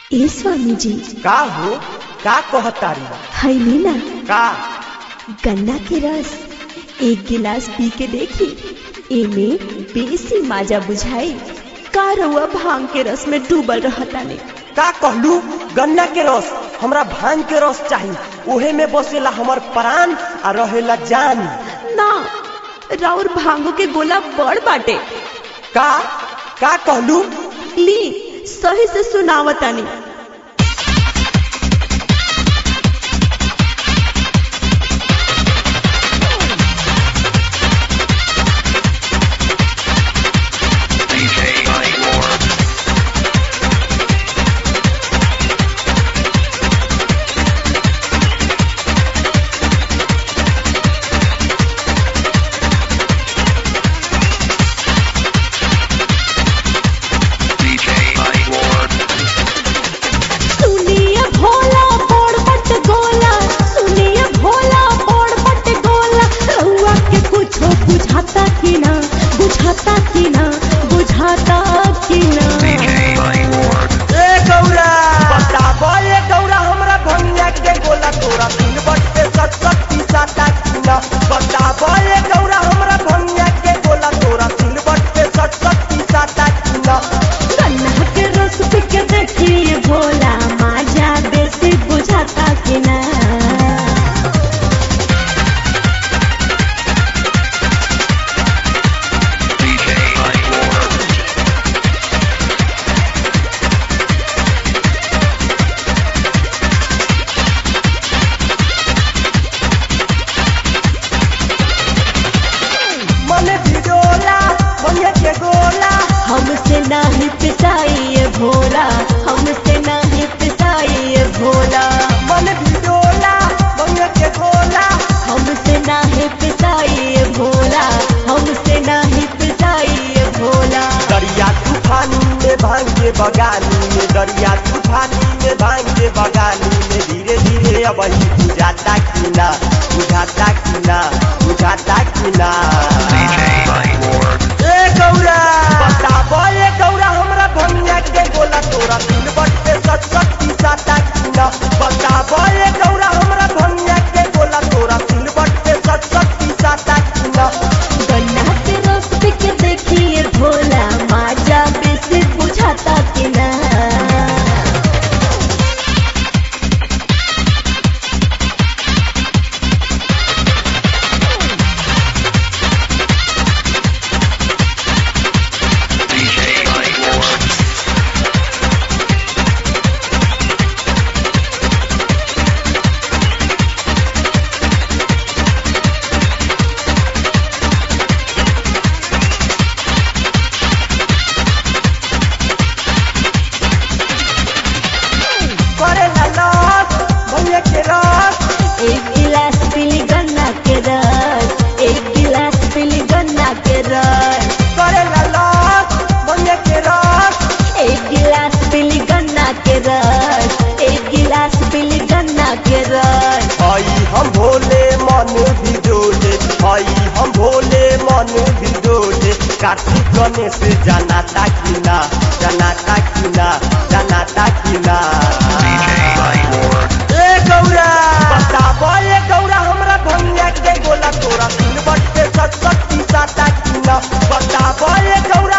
ए स्वामी जी का हो का कहतारी हैली ना का गन्ना के रस एक गिलास पी के देखी एमे बेसी माजा बुझाई का रउआ भांग के रस में डूबल रहतानी। का कहलू गन्ना के रस हमरा भांग के रस चाहिए ओहे में बसेला हमर प्राण आ रहेला जान। ना राउर भांगो के गोला बड़ बाटे। का का कहलू ली सही से सुनावतानी। हमसे नहीं पिसाइए भोला, हमसे नहीं पिसाइए भोला, मन भिडोला मंगे के गोला हमसे नहीं पिसाइए भोला, हमसे नहीं पिसाइए भोला। दरिया तूफानी में भांगे बगानी में, दरिया तूफानी में भांगे बगानी में, धीरे धीरे अब बुझाता कि ना, बुझाता कि ना, बुझाता कि ना। ए गौरा बताबो ए गौरा हमरा भंगिया के गोला तोरा दिल बट्टे सच सच साता कि ना, बताबो ए गौरा हमरा भंगिया के गोला तोरा दिल बट्टे सच सच साता कि ना। गन्ना के रस पी के देखिए भोला, माजा बेसी बुझाता कि ना। एक गिलास पीली गन्ना के रस, एक गिलास पीली गन्ना के रस, करेला लॉस मंगे के रस, एक गिलास पीली गन्ना के रस, एक गिलास पीली गन्ना के रस। हई हम भोले मन भी डोले, हई हम भोले मन भी डोले, कार्तिक गणेश जनाता कि ना, जनाता कि ना, जनाता कि ना। ए गौरा बताबो ए गौरा हमरा भंगिया के गोला तोरा दिल बट्टे सच सच साता कि ना, बताबो ए गौरा